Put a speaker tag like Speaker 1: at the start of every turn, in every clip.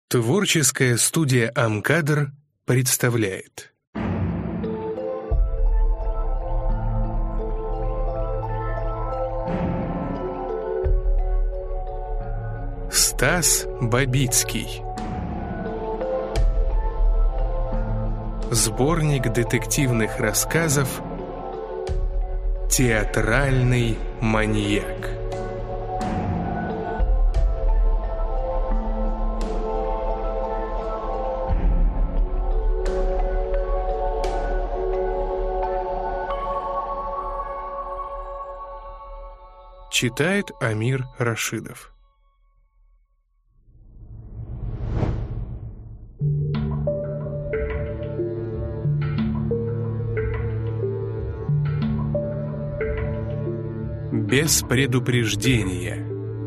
Speaker 1: Творческая студия «Амкадр» представляет. Стас Бабицкий. Сборник детективных рассказов «Театральный маньяк». Читает Амир Рашидов. Без предупреждения.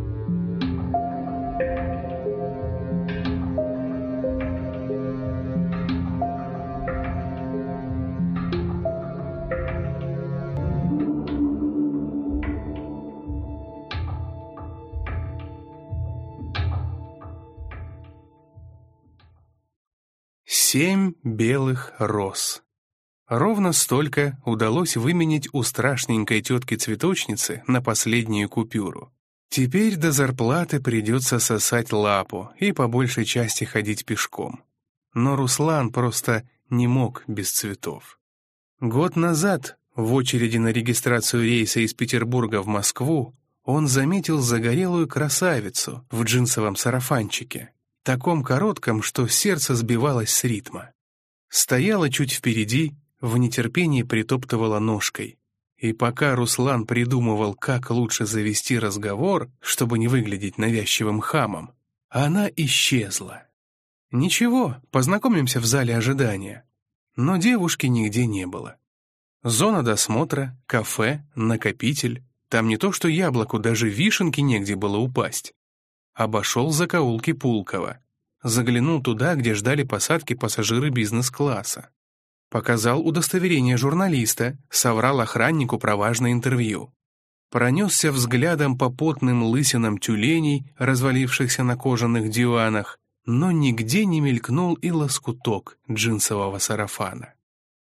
Speaker 1: Семь белых роз. Ровно столько удалось выменять у страшненькой тетки-цветочницы на последнюю купюру. Теперь до зарплаты придется сосать лапу и по большей части ходить пешком. Но Руслан просто не мог без цветов. Год назад, в очереди на регистрацию рейса из Петербурга в Москву, он заметил загорелую красавицу в джинсовом сарафанчике, таком коротком, что сердце сбивалось с ритма. Стояла чуть впереди, в нетерпении притоптывала ножкой. И пока Руслан придумывал, как лучше завести разговор, чтобы не выглядеть навязчивым хамом, она исчезла. Ничего, познакомимся в зале ожидания. Но девушки нигде не было. Зона досмотра, кафе, накопитель. Там не то что яблоку, даже вишенки негде было упасть. Обошел закоулки Пулково. Заглянул туда, где ждали посадки пассажиры бизнес-класса. Показал удостоверение журналиста, соврал охраннику про важное интервью. Пронесся взглядом по потным лысинам тюленей, развалившихся на кожаных диванах, но нигде не мелькнул и лоскуток джинсового сарафана.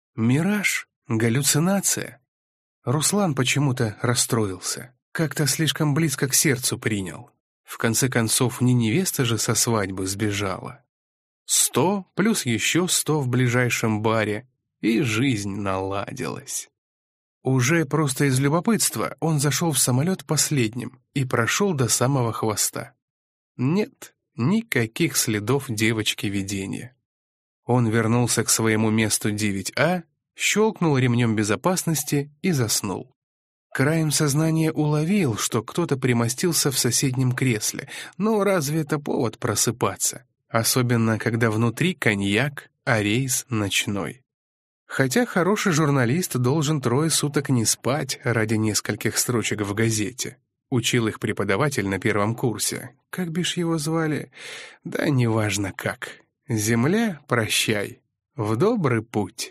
Speaker 1: Мираж? Галлюцинация? Руслан почему-то расстроился. Как-то слишком близко к сердцу принял. В конце концов, не невеста же со свадьбы сбежала. 100 плюс еще 100 в ближайшем баре, и жизнь наладилась. Уже просто из любопытства он зашел в самолет последним и прошел до самого хвоста. Нет, никаких следов девочки-видения. Он вернулся к своему месту 9А, щелкнул ремнем безопасности и заснул. Краем сознания уловил, что кто-то примостился в соседнем кресле, но разве это повод просыпаться? Особенно, когда внутри коньяк, а рейс ночной. Хотя хороший журналист должен 3 суток не спать ради нескольких строчек в газете. Учил их преподаватель на 1 курсе. Как бишь его звали? Да неважно как. Земля, прощай. В добрый путь.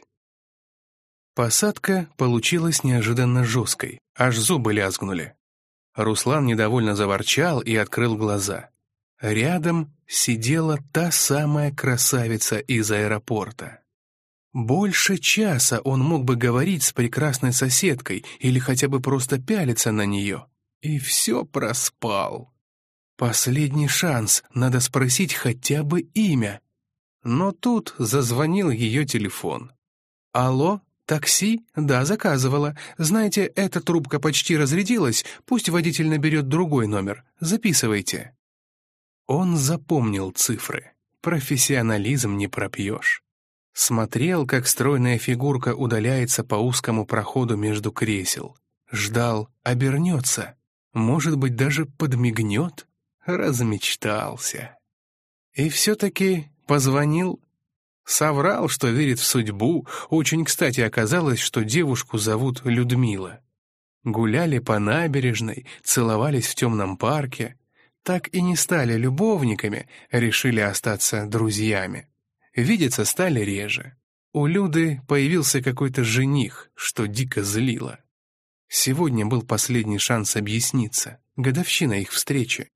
Speaker 1: Посадка получилась неожиданно жесткой, аж зубы лязгнули. Руслан недовольно заворчал и открыл глаза. Рядом сидела та самая красавица из аэропорта. Больше часа он мог бы говорить с прекрасной соседкой или хотя бы просто пялиться на нее. И все проспал. Последний шанс, надо спросить хотя бы имя. Но тут зазвонил ее телефон. «Алло? Такси? Да, заказывала. Знаете, эта трубка почти разрядилась, пусть водитель наберет другой номер. Записывайте». Он запомнил цифры. Профессионализм не пропьешь. Смотрел, как стройная фигурка удаляется по узкому проходу между кресел. Ждал, обернется. Может быть, даже подмигнет. Размечтался. И все-таки позвонил. Соврал, что верит в судьбу. Очень кстати оказалось, что девушку зовут Людмила. Гуляли по набережной, целовались в темном парке. Так и не стали любовниками, решили остаться друзьями. Видеться стали реже. У Люды появился какой-то жених, что дико злило. Сегодня был последний шанс объясниться, годовщина их встречи.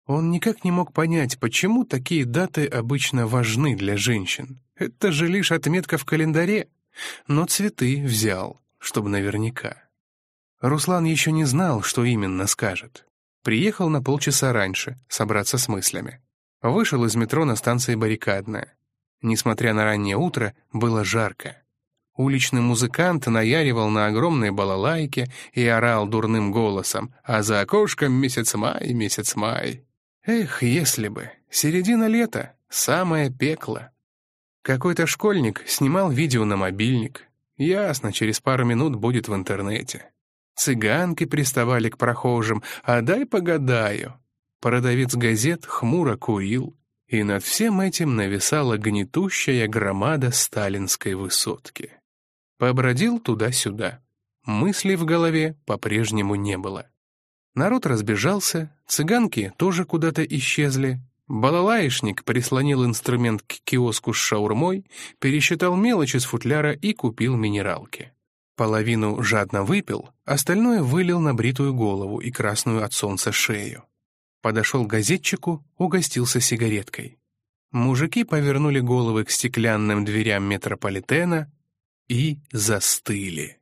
Speaker 1: Он никак не мог понять, почему такие даты обычно важны для женщин. Это же лишь отметка в календаре. Но цветы взял, чтобы наверняка. Руслан еще не знал, что именно скажет. Приехал на полчаса раньше, собраться с мыслями. Вышел из метро на станции Баррикадная. Несмотря на раннее утро, было жарко. Уличный музыкант наяривал на огромной балалайке и орал дурным голосом: «А за окошком месяц май, месяц май». Эх, если бы. Середина лета, самое пекло. Какой-то школьник снимал видео на мобильник. Ясно, через пару минут будет в интернете. Цыганки приставали к прохожим: «А дай погадаю». Продавец газет хмуро курил, и над всем этим нависала гнетущая громада сталинской высотки. Побродил туда-сюда. Мыслей в голове по-прежнему не было. Народ разбежался, цыганки тоже куда-то исчезли. Балалаишник прислонил инструмент к киоску с шаурмой, пересчитал мелочь из футляра и купил минералки. Половину жадно выпил, остальное вылил на бритую голову и красную от солнца шею. Подошел к газетчику, угостился сигареткой. Мужики повернули головы к стеклянным дверям метрополитена и застыли.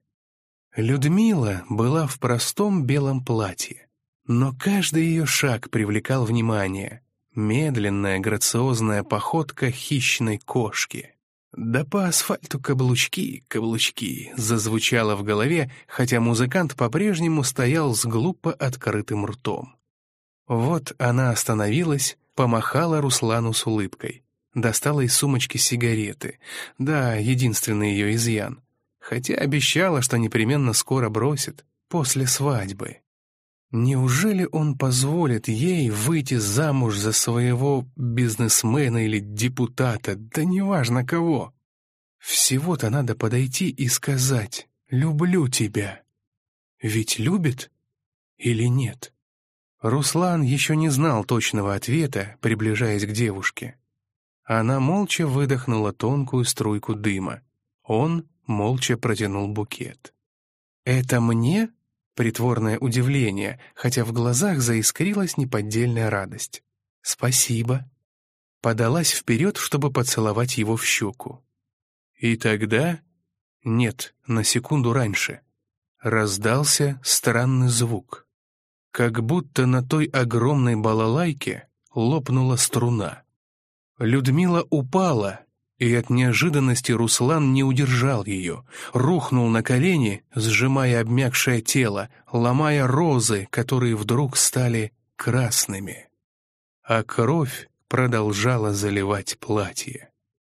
Speaker 1: Людмила была в простом белом платье, но каждый ее шаг привлекал внимание. Медленная, грациозная походка хищной кошки. «Да по асфальту каблучки, каблучки», зазвучало в голове, хотя музыкант по-прежнему стоял с глупо открытым ртом. Вот она остановилась, помахала Руслану с улыбкой. Достала из сумочки сигареты. Да, единственный ее изъян. Хотя обещала, что непременно скоро бросит, после свадьбы. Неужели он позволит ей выйти замуж за своего бизнесмена или депутата, да неважно кого? Всего-то надо подойти и сказать «люблю тебя». Ведь любит или нет? Руслан еще не знал точного ответа, приближаясь к девушке. Она молча выдохнула тонкую струйку дыма. Он молча протянул букет. «Это мне?» Притворное удивление, хотя в глазах заискрилась неподдельная радость. «Спасибо». Подалась вперед, чтобы поцеловать его в щеку. И тогда... Нет, на секунду раньше. Раздался странный звук. Как будто на той огромной балалайке лопнула струна. Людмила упала, и от неожиданности Руслан не удержал ее, рухнул на колени, сжимая обмякшее тело, ломая розы, которые вдруг стали красными. А кровь продолжала заливать платье.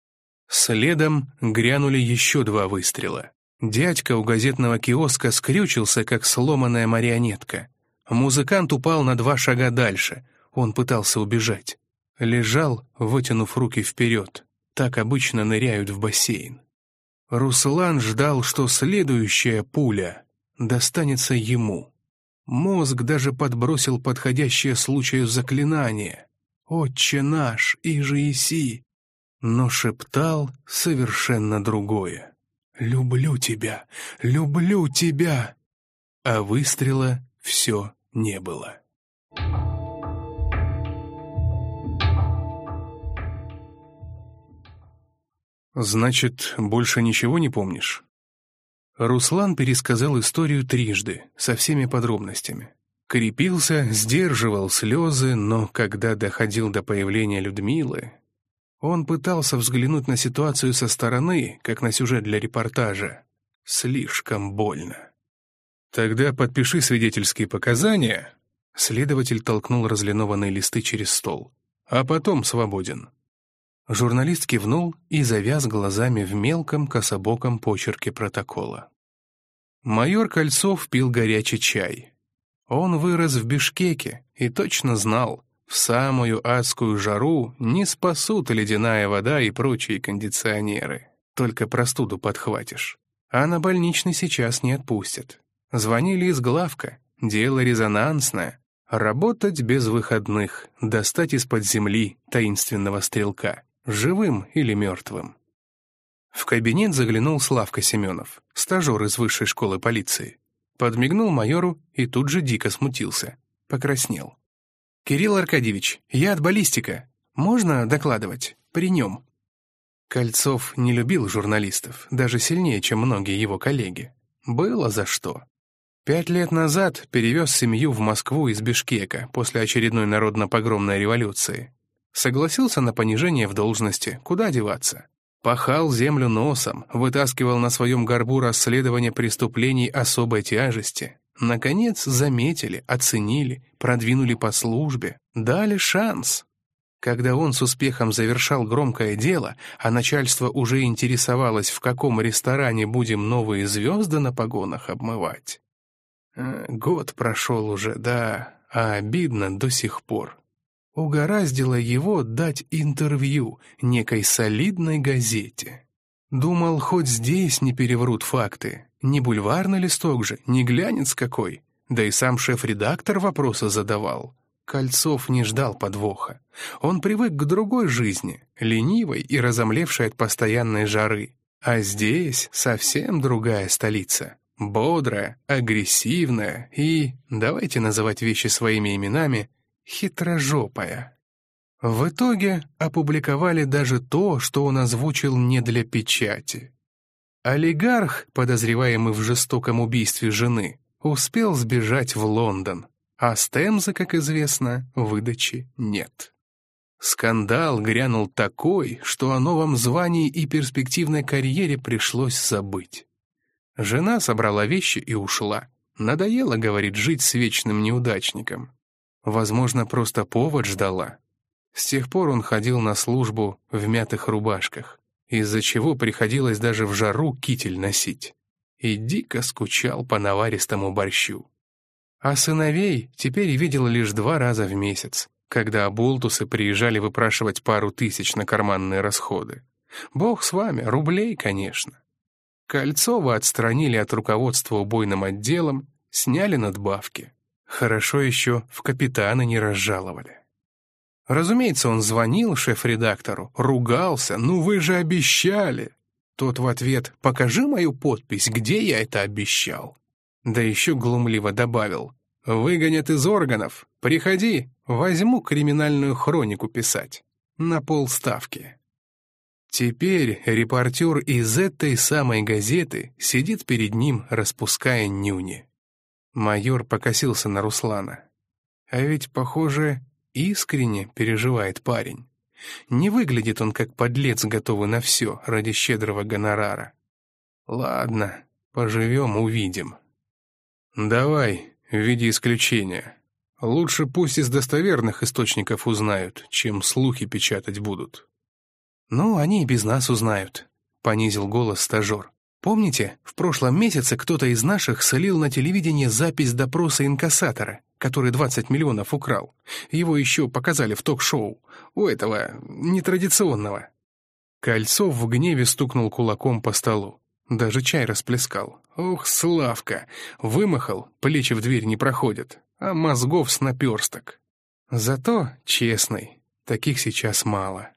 Speaker 1: Следом грянули еще 2 выстрела. Дядька у газетного киоска скрючился, как сломанная марионетка. Музыкант упал на 2 шага дальше. Он пытался убежать. Лежал, вытянув руки вперед. Так обычно ныряют в бассейн. Руслан ждал, что следующая пуля достанется ему. Мозг даже подбросил подходящее случаю заклинание «Отче наш, иже еси», но шептал совершенно другое. «Люблю тебя, люблю тебя». А выстрела все не было. «Значит, больше ничего не помнишь?» Руслан пересказал историю трижды, со всеми подробностями. Крепился, сдерживал слезы, но когда доходил до появления Людмилы, он пытался взглянуть на ситуацию со стороны, как на сюжет для репортажа. Слишком больно. «Тогда подпиши свидетельские показания», — следователь толкнул разлинованные листы через стол, «а потом свободен». Журналист кивнул и завяз глазами в мелком кособоком почерке протокола. Майор Кольцов пил горячий чай. Он вырос в Бишкеке и точно знал, в самую адскую жару не спасут ледяная вода и прочие кондиционеры. Только простуду подхватишь. А на больничный сейчас не отпустят. Звонили из главка, дело резонансное. Работать без выходных, достать из-под земли таинственного стрелка. Живым или мертвым. В кабинет заглянул Славка Семенов, стажер из высшей школы полиции. Подмигнул майору и тут же дико смутился. Покраснел. «Кирилл Аркадьевич, я от баллистика. Можно докладывать? При нем». Кольцов не любил журналистов, даже сильнее, чем многие его коллеги. Было за что. 5 лет назад перевез семью в Москву из Бишкека после очередной народно-погромной революции. Согласился на понижение в должности, куда деваться. Пахал землю носом, вытаскивал на своем горбу расследование преступлений особой тяжести. Наконец заметили, оценили, продвинули по службе, дали шанс. Когда он с успехом завершал громкое дело, а начальство уже интересовалось, в каком ресторане будем новые звезды на погонах обмывать. Год прошел уже, да, а обидно до сих пор. Угораздило его дать интервью некой солидной газете. Думал, хоть здесь не переврут факты. Не бульварный листок же, не глянец какой. Да и сам шеф-редактор вопросы задавал. Кольцов не ждал подвоха. Он привык к другой жизни, ленивой и разомлевшей от постоянной жары. А здесь совсем другая столица. Бодрая, агрессивная и, давайте называть вещи своими именами, хитрожопая. В итоге опубликовали даже то, что он озвучил не для печати. Олигарх, подозреваемый в жестоком убийстве жены, успел сбежать в Лондон, а с Темзы, как известно, выдачи нет. Скандал грянул такой, что о новом звании и перспективной карьере пришлось забыть. Жена собрала вещи и ушла. Надоело, говорит, жить с вечным неудачником. Возможно, просто повод ждала. С тех пор он ходил на службу в мятых рубашках, из-за чего приходилось даже в жару китель носить. И дико скучал по наваристому борщу. А сыновей теперь видел лишь 2 раза в месяц, когда оболтусы приезжали выпрашивать пару тысяч на карманные расходы. Бог с вами, рублей, конечно. Кольцова отстранили от руководства убойным отделом, сняли надбавки. Хорошо еще в капитаны не разжаловали. Разумеется, он звонил шеф-редактору, ругался, «Ну вы же обещали!» Тот в ответ, «Покажи мою подпись, где я это обещал?» Да еще глумливо добавил, «Выгонят из органов, приходи, возьму криминальную хронику писать. На полставки». Теперь репортер из этой самой газеты сидит перед ним, распуская нюни. Майор покосился на Руслана. А ведь, похоже, искренне переживает парень. Не выглядит он как подлец, готовый на все ради щедрого гонорара. Ладно, поживем, увидим. Давай, в виде исключения. Лучше пусть из достоверных источников узнают, чем слухи печатать будут. «Ну, они и без нас узнают», — понизил голос стажер. «Помните, в прошлом месяце кто-то из наших слил на телевидение запись допроса инкассатора, который 20 миллионов украл? Его еще показали в ток-шоу. У этого нетрадиционного». Кольцов в гневе стукнул кулаком по столу. Даже чай расплескал. Ох, Славка! Вымахал, плечи в дверь не проходят, а мозгов с наперсток. Зато честный, таких сейчас мало.